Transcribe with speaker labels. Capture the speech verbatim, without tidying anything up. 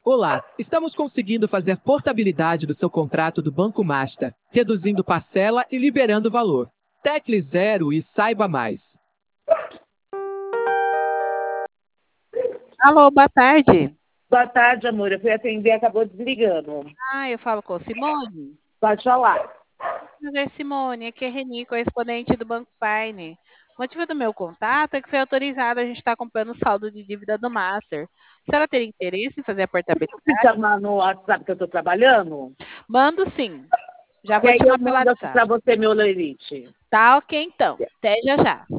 Speaker 1: Olá, estamos conseguindo fazer portabilidade do seu contrato do Banco Master, reduzindo parcela e liberando valor. Tecle zero e saiba mais.
Speaker 2: Alô, boa tarde.
Speaker 3: Boa tarde, amor. Eu fui atender e acabou desligando.
Speaker 2: Ah, eu falo com Simone.
Speaker 3: Pode falar.
Speaker 2: Prazer, Simone. Aqui é Reni, correspondente do Banco Fine. O motivo do meu contato é que foi autorizado a gente estar comprando o saldo de dívida do Master. A senhora teria interesse em fazer a portabilidade?
Speaker 3: Me chamar no WhatsApp que eu estou trabalhando?
Speaker 2: Mando sim. Já
Speaker 3: E
Speaker 2: vou
Speaker 3: aí
Speaker 2: te chamar
Speaker 3: eu
Speaker 2: pelo
Speaker 3: mando
Speaker 2: WhatsApp.
Speaker 3: para você, meu lerite.
Speaker 2: Tá ok, então. Até já já.